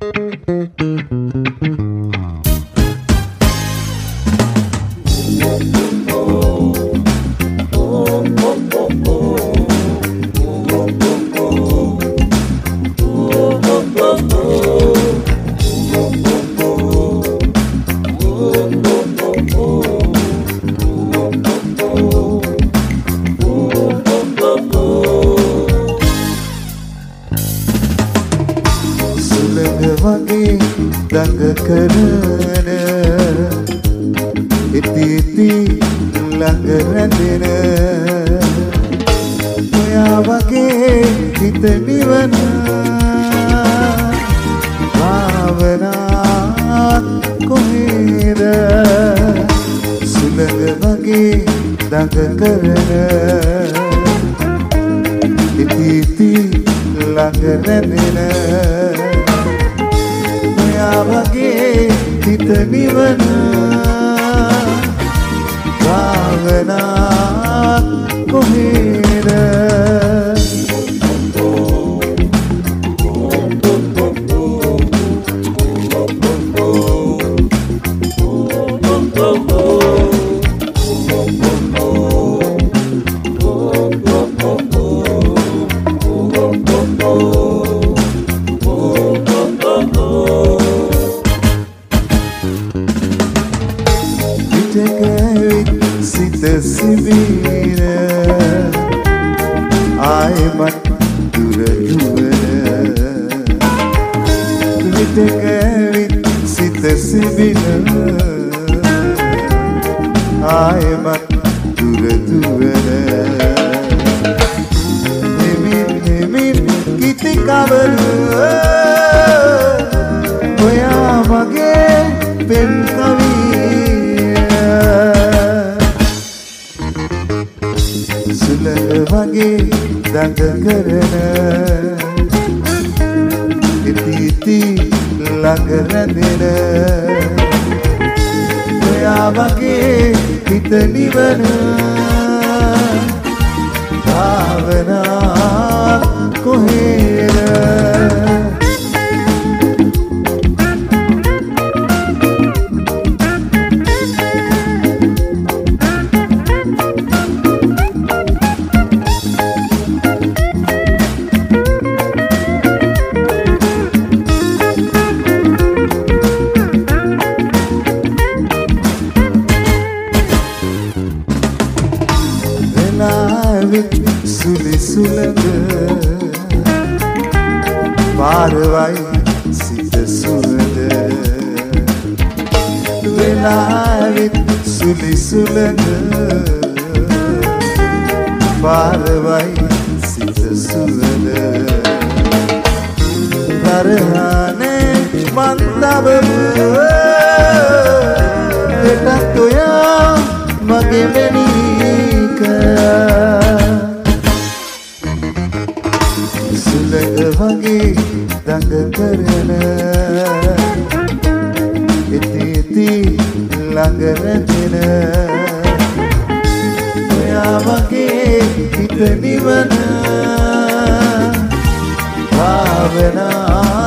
වගේ දඟ කරන ඉතිති ළඟ රැඳෙන ඔයා වගේ හිත නිවන භාවනා කොහෙද සුළඟ වගේ දඟ කරන ඉතිති ළඟ රැඳෙන වගේ හිත නිවන භාවනා කොහෙද සිත සිවින ආයමත් දුර දුවන විතකවිත් සිත සිවින ආයමත් දුර දුවන නිමින් කිති කවල ඔයා මගේ පෙම් සුළඟ වගේ දඟ කරන ඉතිති ළඟ රැඳෙන ඔයා වගේ හිත නිවන භාවනා කොහෙද සුලි සුළඟ පාරවයි සිත සුවඳ වෙලාවෙත් සුලි සුළඟ පාරවයි සිත සුවඳ කරහනේ මන්දබම එතත් ඔයා මගේ වෙනීක සුළඟ වගේ දඟ කරන ඉතිති ළඟ රැඳෙන ඔයා වගේ හිත නිවන භාවනා